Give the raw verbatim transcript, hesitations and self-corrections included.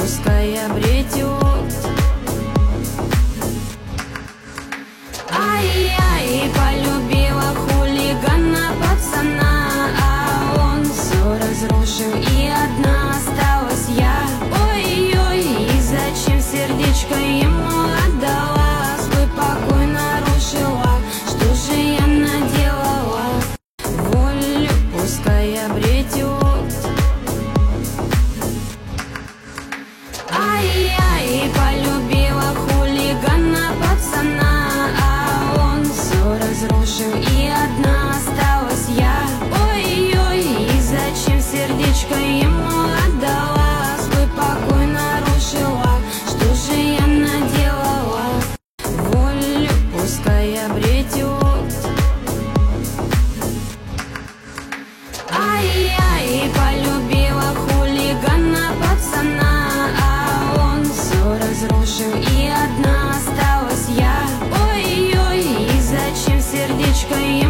пускай обретет. Ай-яй, полюбила хулигана пацана, а он все разрушил, и одна осталась я. Ой-ой, и зачем сердечко ему отдала? Свой покой нарушила, что же я наделала? Волю пускай обретет. Ай-яй, полюбила хулигана пацана, а он все разрушил, и одна осталась я. Ой-ой, и зачем сердечко ему отдала? Свой покой нарушила, что же я наделала? Волю пускай обретет. Ай-яй, полюбила хулигана пацана, а он все разрушил, и одна осталась я. Ой-ой, и зачем сердечко ему